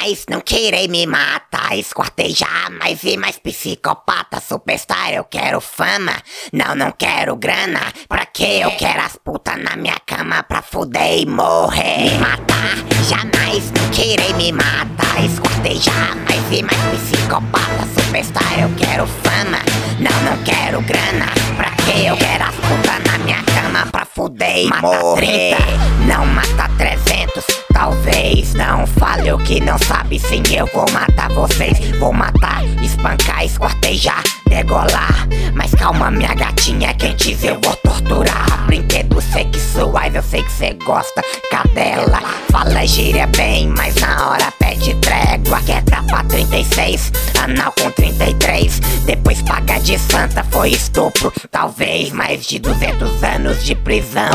Jamais não querer me matar, esquartejar, mas vi mais psicopata, superstar, eu quero fama, não quero grana, pra que eu quero as putas na minha cama pra fuder e morrer? Me matar, jamais não querer me matar, esquartejar, mas vi mais psicopata, superstar, eu quero fama, não quero grana, pra que eu quero as putas na minha cama pra fuder e morrer? 30, não mata 300, talvez não fale o que não sabe, sim, eu vou matar vocês. Vou matar, espancar, esquartejar, degolar. Mas calma, minha gatinha quentes, eu vou torturar. Brinquedos sexuais, eu sei que cê gosta, cadela. Fala gíria bem, mas na hora pede trégua. Quieta pra 36, anal com 33. Depois paga de santa, foi estupro. Talvez mais de 200 anos de prisão.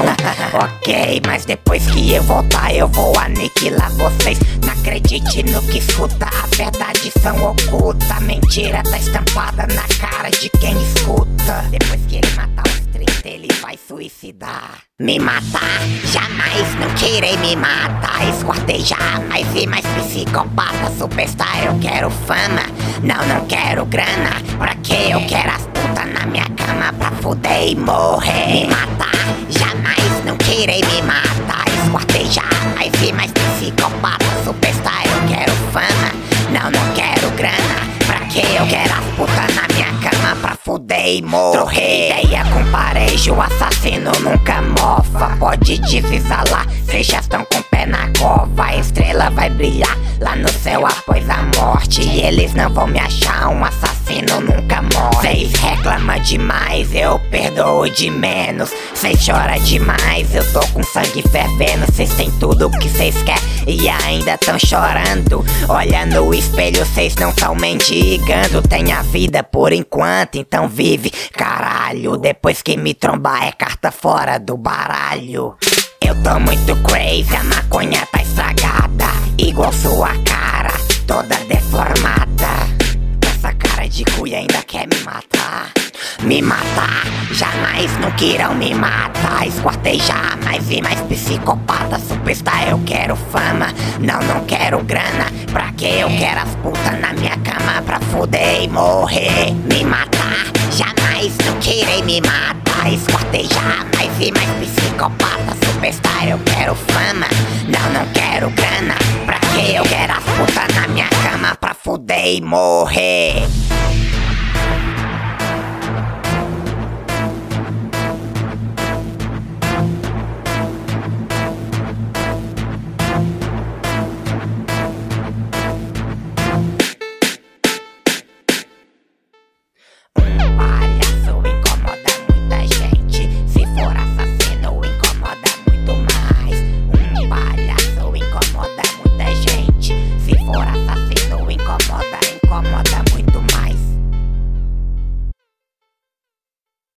Ok, mas depois que eu voltar eu vou aniquilar vocês. Não acredite no que escuta, a verdade são oculta. A mentira tá estampada na cara de quem escuta. Depois que ele matar os 30 ele vai suicidar. Me matar, jamais não querer me matar, esquartejar, mas vi mais psicopata, superstar, eu quero fama, não quero grana, pra que eu quero as putas na minha cama pra fuder e morrer? Me matar, jamais não querer me matar, esquartejar, mas vi mais psicopata, superstar, eu quero fama, não quero grana, pra que eu quero as putas na minha cama pra fuder e morrer? Troquei ideia com parejo, o assassino nunca mofa. Pode desalar, cês já estão com o pé na cova. A estrela vai brilhar lá no céu após a morte, e eles não vão me achar, um assassino nunca morre. Cês reclamam demais, eu perdoo de menos. Cês choram demais, eu tô com sangue fervendo. Cês têm tudo o que cês querem e ainda tão chorando. Olha no espelho, cês não tão mendigando. Tem a vida por enquanto, então vive, caralho. Depois que me trombar é carta fora do baralho. Eu tô muito crazy, a maconha tá estragada, igual sua cara, toda deformada. Essa cara de cu e ainda quer me matar. Me matar, jamais não queiram me matar, esquartejar, mas vi mais psicopata, superstar, eu quero fama, não quero grana, pra que eu quero as putas na minha cama pra fuder e morrer? Me matar, jamais não querer me matar, esquartejar, mas vi mais psicopata, superstar, eu quero fama, não quero grana, pra que eu quero as putas na minha cama pra fuder e morrer?